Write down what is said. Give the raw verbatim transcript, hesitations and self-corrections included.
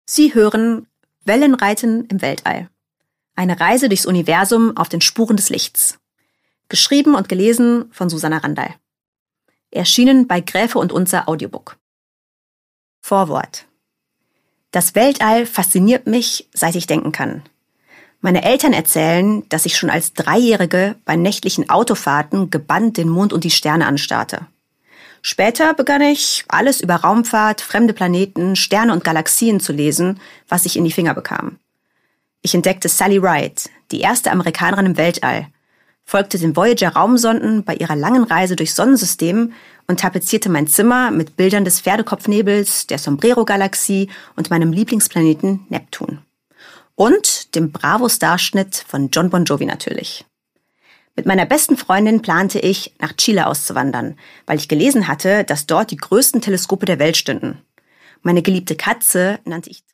Sie hören Wellenreiten im Weltall. Eine Reise durchs Universum auf den Spuren des Lichts. Geschrieben und gelesen von Susanna Randall. Erschienen bei Gräfe und Unzer Audiobook. Vorwort. Das Weltall fasziniert mich, seit ich denken kann. Meine Eltern erzählen, dass ich schon als Dreijährige bei nächtlichen Autofahrten gebannt den Mond und die Sterne anstarrte. Später begann ich, alles über Raumfahrt, fremde Planeten, Sterne und Galaxien zu lesen, was ich in die Finger bekam. Ich entdeckte Sally Ride, die erste Amerikanerin im Weltall, folgte den Voyager-Raumsonden bei ihrer langen Reise durchs Sonnensystem und tapezierte mein Zimmer mit Bildern des Pferdekopfnebels, der Sombrero-Galaxie und meinem Lieblingsplaneten Neptun. Und dem Bravo-Starschnitt von John Bon Jovi natürlich. Mit meiner besten Freundin plante ich, nach Chile auszuwandern, weil ich gelesen hatte, dass dort die größten Teleskope der Welt stünden. Meine geliebte Katze nannte ich